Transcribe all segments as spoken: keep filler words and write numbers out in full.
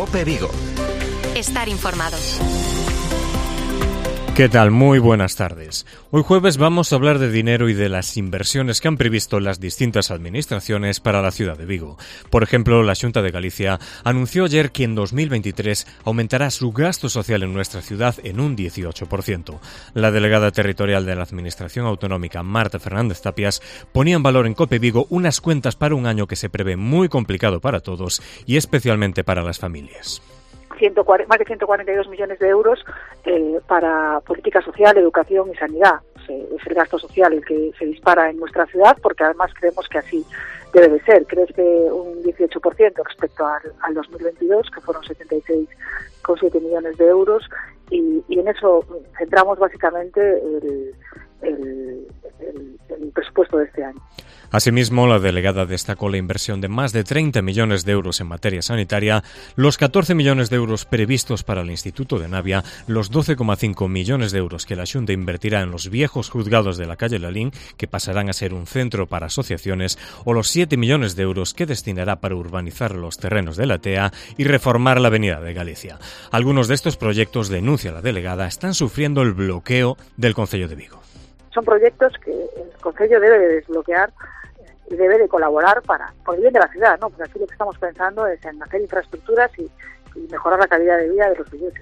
COPE Vigo. Estar informado. ¿Qué tal? Muy buenas tardes. Hoy jueves vamos a hablar de dinero y de las inversiones que han previsto las distintas administraciones para la ciudad de Vigo. Por ejemplo, la Xunta de Galicia anunció ayer que en dos mil veintitrés aumentará su gasto social en nuestra ciudad en un dieciocho por ciento. La delegada territorial de la Administración Autonómica, Marta Fernández Tapias, ponía en valor en COPE Vigo unas cuentas para un año que se prevé muy complicado para todos y especialmente para las familias. Más de ciento cuarenta y dos millones de euros eh, para política social, educación y sanidad. Eh, es el gasto social el que se dispara en nuestra ciudad, porque además creemos que así debe de ser. Crece un dieciocho por ciento respecto al, al dos mil veintidós, que fueron setenta y seis coma siete millones de euros, y, y en eso centramos básicamente el, el, el, el presupuesto de este año. Asimismo, la delegada destacó la inversión de más de treinta millones de euros en materia sanitaria, los catorce millones de euros previstos para el Instituto de Navia, los doce coma cinco millones de euros que la Xunta invertirá en los viejos juzgados de la calle Lalín, que pasarán a ser un centro para asociaciones, o los siete millones de euros que destinará para urbanizar los terrenos de la T E A y reformar la Avenida de Galicia. Algunos de estos proyectos, denuncia la delegada, están sufriendo el bloqueo del Concello de Vigo. Son proyectos que el Concello debe de desbloquear y debe de colaborar para por el bien de la ciudad, ¿no? Porque aquí lo que estamos pensando es en hacer infraestructuras y, y mejorar la calidad de vida de los vigueses.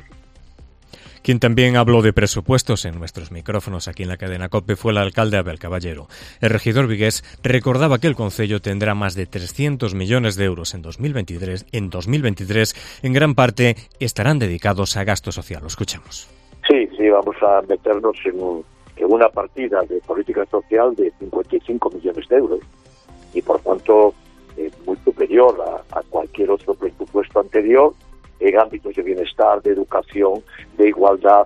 Quien también habló de presupuestos en nuestros micrófonos aquí en la cadena COPE fue el alcalde Abel Caballero. El regidor vigués recordaba que el concello tendrá más de trescientos millones de euros en dos mil veintitrés. En dos mil veintitrés, en gran parte, estarán dedicados a gasto social. Lo escuchamos. Sí, sí, vamos a meternos en, un, en una partida de política social de cincuenta y cinco millones de euros. Y por tanto es muy superior a, a cualquier otro presupuesto anterior en ámbitos de bienestar, de educación, de igualdad.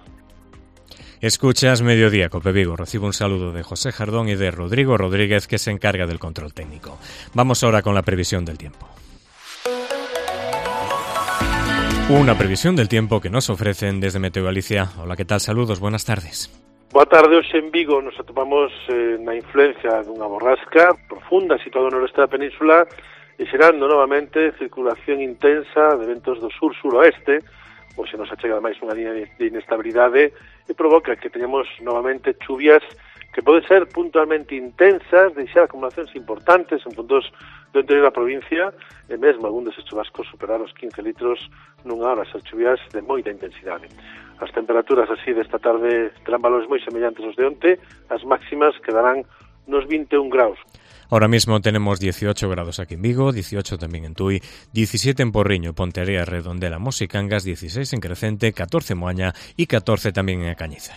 Escuchas Mediodía, COPE Vigo. Recibo un saludo de José Jardón y de Rodrigo Rodríguez, que se encarga del control técnico. Vamos ahora con la previsión del tiempo. Una previsión del tiempo que nos ofrecen desde Meteo Galicia. Hola, ¿qué tal? Saludos, buenas tardes. Boa tarde, hoxe en Vigo nos atopamos eh, na influencia dunha borrasca profunda situada no noroeste da península e xerando novamente circulación intensa de ventos do sur-suroeste. Hoxe nos achega máis unha línea de inestabilidade e provoca que teñamos novamente chuvias que poden ser puntualmente intensas, deixar acumulacións importantes en puntos do interior da provincia e mesmo algún deses chubascos superar os quince litros nunha hora, ser chuvias de moita intensidade. As temperaturas así desta tarde terán valores moi semellantes aos de onte, as máximas quedarán nos vinte e un graus. Ahora mismo tenemos dieciocho grados aquí en Vigo, dieciocho también en Tui, diecisiete en Porriño, Ponteareas, Redondela, Mos y Cangas, dieciséis en Crecente, catorce en Moaña y catorce también en A Cañiza.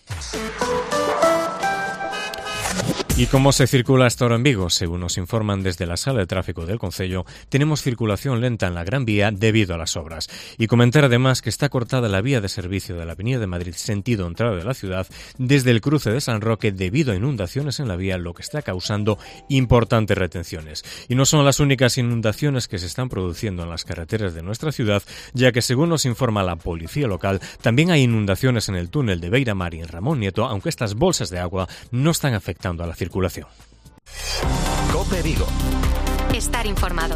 ¿Y cómo se circula hasta ahora en Vigo? Según nos informan desde la Sala de Tráfico del Concello, tenemos circulación lenta en la Gran Vía debido a las obras. Y comentar además que está cortada la vía de servicio de la Avenida de Madrid sentido entrada de la ciudad desde el cruce de San Roque debido a inundaciones en la vía, lo que está causando importantes retenciones. Y no son las únicas inundaciones que se están produciendo en las carreteras de nuestra ciudad, ya que según nos informa la policía local, también hay inundaciones en el túnel de Beira-Mar y en Ramón Nieto, aunque estas bolsas de agua no están afectando a la circulación. COPE Vigo. Estar informado.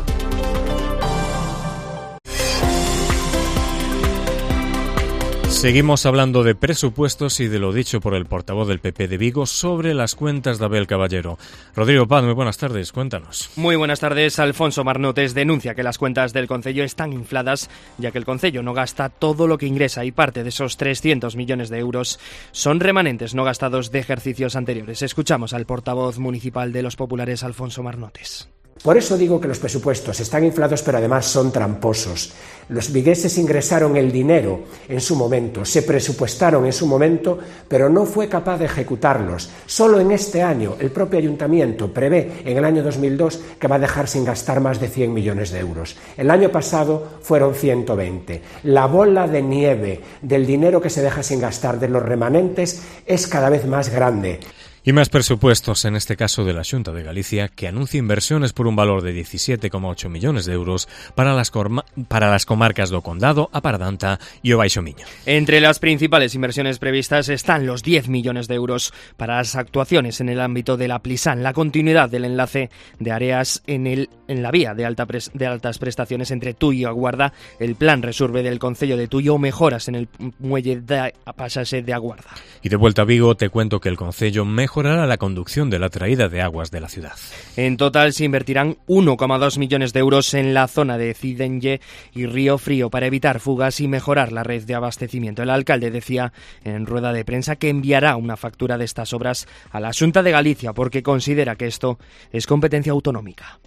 Seguimos hablando de presupuestos y de lo dicho por el portavoz del P P de Vigo sobre las cuentas de Abel Caballero. Rodrigo Paz, muy buenas tardes, cuéntanos. Muy buenas tardes. Alfonso Marnotes denuncia que las cuentas del concello están infladas, ya que el concello no gasta todo lo que ingresa y parte de esos trescientos millones de euros son remanentes no gastados de ejercicios anteriores. Escuchamos al portavoz municipal de los populares, Alfonso Marnotes. Por eso digo que los presupuestos están inflados, pero además son tramposos. Los vigueses ingresaron el dinero en su momento, se presupuestaron en su momento, pero no fue capaz de ejecutarlos. Solo en este año el propio ayuntamiento prevé en el año dos mil dos que va a dejar sin gastar más de cien millones de euros. El año pasado fueron ciento veinte. La bola de nieve del dinero que se deja sin gastar de los remanentes es cada vez más grande. Y más presupuestos, en este caso de la Xunta de Galicia, que anuncia inversiones por un valor de diecisiete coma ocho millones de euros para las, para las comarcas do Condado, a Pardanta y o Baixo Miño. Entre las principales inversiones previstas están los diez millones de euros para las actuaciones en el ámbito de la Plisán, la continuidad del enlace de áreas en, el, en la vía de, alta pres, de altas prestaciones entre Tui y Aguarda, el plan Resurbe del Concello de Tui o mejoras en el muelle de pasaxe de Aguarda. Y de vuelta a Vigo, te cuento que el Concello mejorará la conducción de la traída de aguas de la ciudad. En total se invertirán uno coma dos millones de euros en la zona de Cidenlle y Río Frío para evitar fugas y mejorar la red de abastecimiento. El alcalde decía en rueda de prensa que enviará una factura de estas obras a la Xunta de Galicia porque considera que esto es competencia autonómica.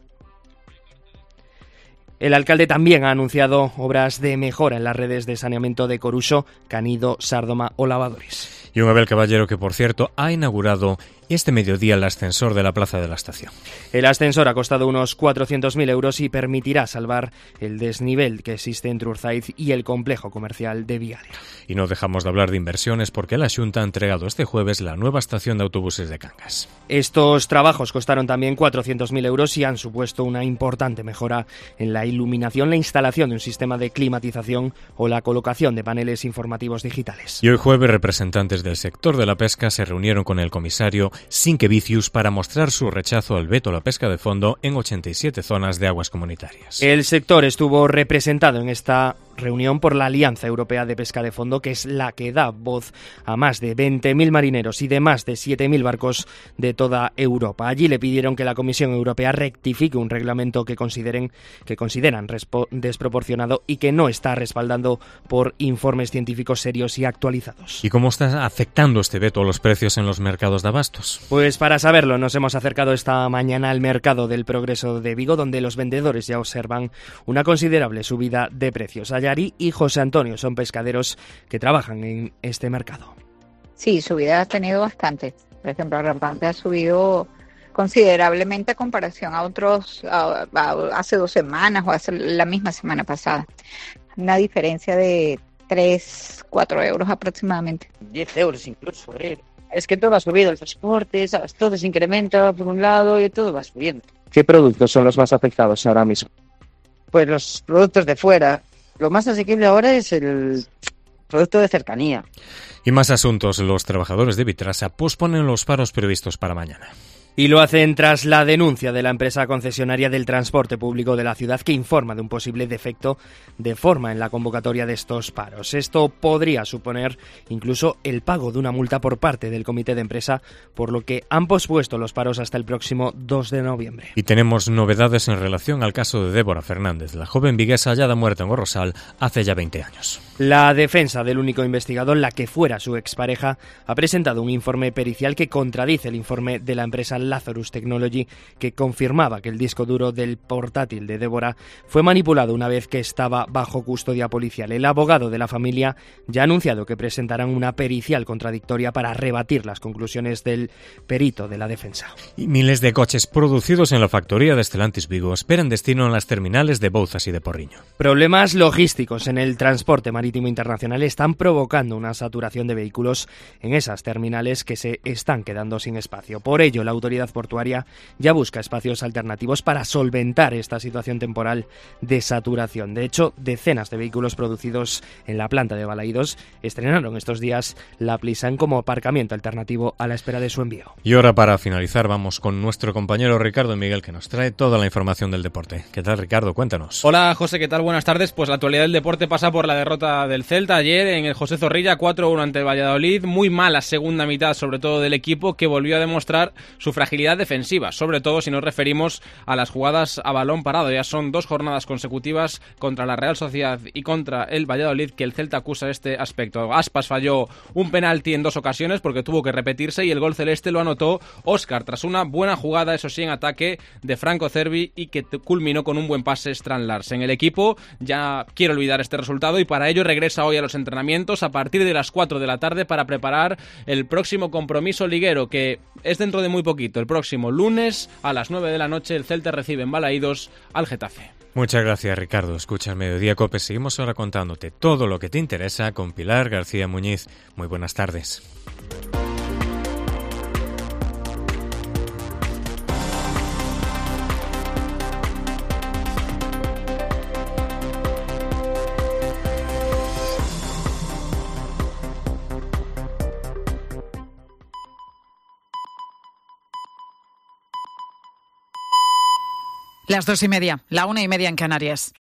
El alcalde también ha anunciado obras de mejora en las redes de saneamiento de Coruxo, Canido, Sárdoma o Lavadores. Y un Abel Caballero que, por cierto, ha inaugurado este mediodía el ascensor de la Plaza de la Estación. El ascensor ha costado unos cuatrocientos mil euros y permitirá salvar el desnivel que existe entre Urzaiz y el complejo comercial de Viaria. Y no dejamos de hablar de inversiones porque la Xunta ha entregado este jueves la nueva estación de autobuses de Cangas. Estos trabajos costaron también cuatrocientos mil euros y han supuesto una importante mejora en la iluminación, la instalación de un sistema de climatización o la colocación de paneles informativos digitales. Y hoy jueves representantes del sector de la pesca se reunieron con el comisario Sinquevicius para mostrar su rechazo al veto a la pesca de fondo en ochenta y siete zonas de aguas comunitarias. El sector estuvo representado en esta reunión por la Alianza Europea de Pesca de Fondo, que es la que da voz a más de veinte mil marineros y de más de siete mil barcos de toda Europa. Allí le pidieron que la Comisión Europea rectifique un reglamento que consideren que consideran desproporcionado y que no está respaldando por informes científicos serios y actualizados. ¿Y cómo está afectando este veto a los precios en los mercados de abastos? Pues para saberlo nos hemos acercado esta mañana al mercado del Progreso de Vigo, donde los vendedores ya observan una considerable subida de precios. Allá Ari y José Antonio son pescaderos que trabajan en este mercado. Sí, subida ha tenido bastante. Por ejemplo, el rampante ha subido considerablemente a comparación a otros, a, a, hace dos semanas o hace la misma semana pasada. Una diferencia de tres, cuatro euros aproximadamente. diez euros incluso. ¿eh? Es que todo ha subido, el transporte, ¿sabes? Todo se incrementa por un lado y todo va subiendo. ¿Qué productos son los más afectados ahora mismo? Pues los productos de fuera. Lo más asequible ahora es el producto de cercanía. Y más asuntos. Los trabajadores de Vitrasa posponen los paros previstos para mañana. Y lo hacen tras la denuncia de la empresa concesionaria del transporte público de la ciudad que informa de un posible defecto de forma en la convocatoria de estos paros. Esto podría suponer incluso el pago de una multa por parte del comité de empresa, por lo que han pospuesto los paros hasta el próximo dos de noviembre. Y tenemos novedades en relación al caso de Débora Fernández, la joven viguesa hallada muerta en Gorrosal hace ya veinte años. La defensa del único investigado, la que fuera su expareja, ha presentado un informe pericial que contradice el informe de la empresa Lazarus Technology, que confirmaba que el disco duro del portátil de Débora fue manipulado una vez que estaba bajo custodia policial. El abogado de la familia ya ha anunciado que presentarán una pericial contradictoria para rebatir las conclusiones del perito de la defensa. Y miles de coches producidos en la factoría de Stellantis Vigo esperan destino en las terminales de Bouzas y de Porriño. Problemas logísticos en el transporte marítimo internacional están provocando una saturación de vehículos en esas terminales que se están quedando sin espacio. Por ello, la autoridad portuaria ya busca espacios alternativos para solventar esta situación temporal de saturación. De hecho, decenas de vehículos producidos en la planta de Balaídos estrenaron estos días la Plisán como aparcamiento alternativo a la espera de su envío. Y ahora, para finalizar, vamos con nuestro compañero Ricardo Miguel, que nos trae toda la información del deporte. ¿Qué tal, Ricardo? Cuéntanos. Hola, José, ¿qué tal? Buenas tardes. Pues la actualidad del deporte pasa por la derrota del Celta ayer en el José Zorrilla, cuatro uno ante el Valladolid. Muy mala segunda mitad, sobre todo del equipo, que volvió a demostrar su fragilidad defensiva, sobre todo si nos referimos a las jugadas a balón parado. Ya son dos jornadas consecutivas contra la Real Sociedad y contra el Valladolid que el Celta acusa este aspecto. Aspas falló un penalti en dos ocasiones porque tuvo que repetirse y el gol celeste lo anotó Óscar tras una buena jugada, eso sí, en ataque de Franco Cervi y que culminó con un buen pase Strand Larsen. El equipo ya quiere olvidar este resultado y para ello regresa hoy a los entrenamientos a partir de las cuatro de la tarde para preparar el próximo compromiso liguero, que es dentro de muy poquito. El próximo lunes a las nueve de la noche el Celta recibe en Balaídos al Getafe. Muchas gracias, Ricardo. Escucha el Mediodía Cope. Seguimos ahora contándote todo lo que te interesa con Pilar García Muñiz. Muy buenas tardes. Las dos y media, la una y media en Canarias.